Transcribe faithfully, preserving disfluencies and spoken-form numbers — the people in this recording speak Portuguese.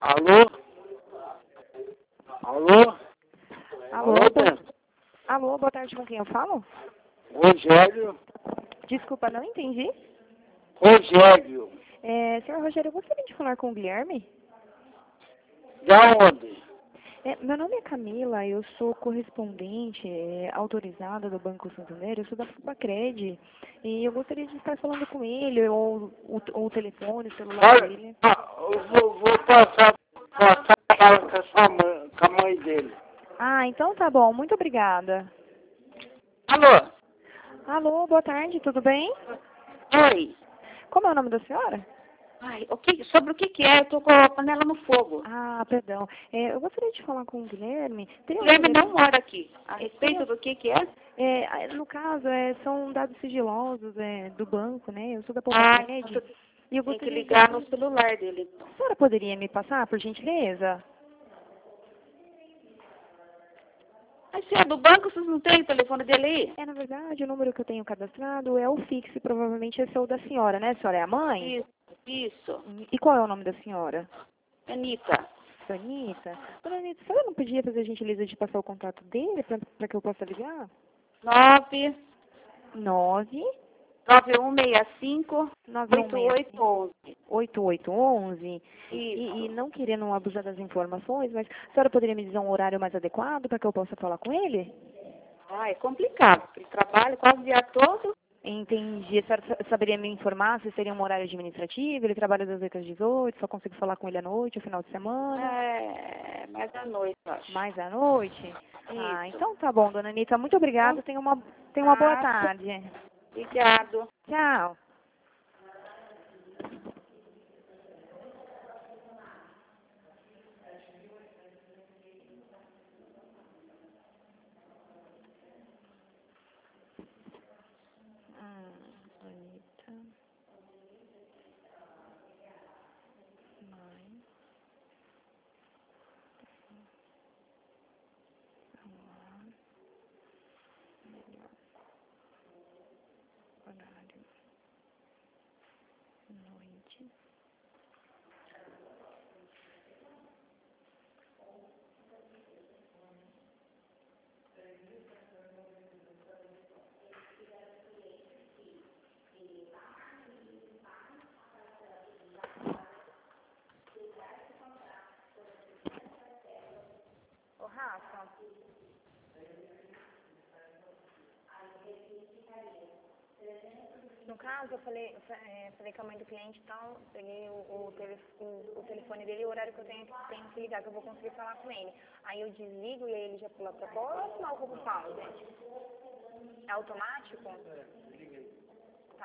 Alô? Alô? Alô, Alô, bo... Bento? Alô, boa tarde, com quem eu falo? Rogério? Desculpa, não entendi. Rogério. É, senhor Rogério, eu gostaria de falar com o Guilherme. Da onde? É, meu nome é Camila, eu sou correspondente é, autorizada do Banco Santander, eu sou da Fubacred, e eu gostaria de estar falando com ele, ou, ou, ou o telefone, o celular Olha, dele. ah, eu vou, vou passar, passar a fala com, essa mãe, com a mãe dele. Ah, então tá bom, muito obrigada. Alô? Alô, boa tarde, tudo bem? Oi. Como é o nome da senhora? Ai, o que, sobre o que que é? Eu tô com a panela no fogo. Ah, perdão. É, eu gostaria de falar com o Guilherme. Teria O um Guilherme telefone- não mora aqui. A É, respeito do que que é? É, no caso, é, são dados sigilosos é, do banco, né? Eu sou da Ah, Poupa-Cred e eu tem que gostaria de... ligar no celular dele. A senhora poderia me passar, por gentileza? Mas se é do banco, vocês não têm o telefone dele aí? É, na verdade, o número que eu tenho cadastrado é o fixo, e provavelmente esse é o da senhora, né? A senhora é a mãe? Isso, isso. E qual é o nome da senhora? Anitta. Anitta? Dona Anitta, a senhora não podia fazer a gentileza de passar o contato dele para que eu possa ligar? nove Nove nove um seis cinco nove um oito oito onze. oito oito onze e, e Isso. não querendo abusar das informações, mas a senhora poderia me dizer um horário mais adequado para que eu possa falar com ele? Ah, é complicado. Ele trabalha quase o dia todo. Entendi. A senhora sa- saberia me informar se seria um horário administrativo? Ele trabalha das oito às dezoito, só consigo falar com ele à noite, no final de semana? É, mais à noite, eu acho. Mais à noite? Ah, Isso. então tá bom, dona Anitta. Muito obrigada. Então, Tenha uma, tenha uma boa tá. tarde. Obrigado. Tchau. Hum, Anitta. Mãe. Celular. Melhor horário. Noite. Ô, Rafa. No caso, eu falei, eu fa- é, falei com a mãe do cliente e tal, peguei o, o, tele, o, o telefone dele e o horário que eu tenho, tenho que ligar, que eu vou conseguir falar com ele. Aí eu desligo e aí ele já pula pra próxima ou eu vou pro pause? É automático?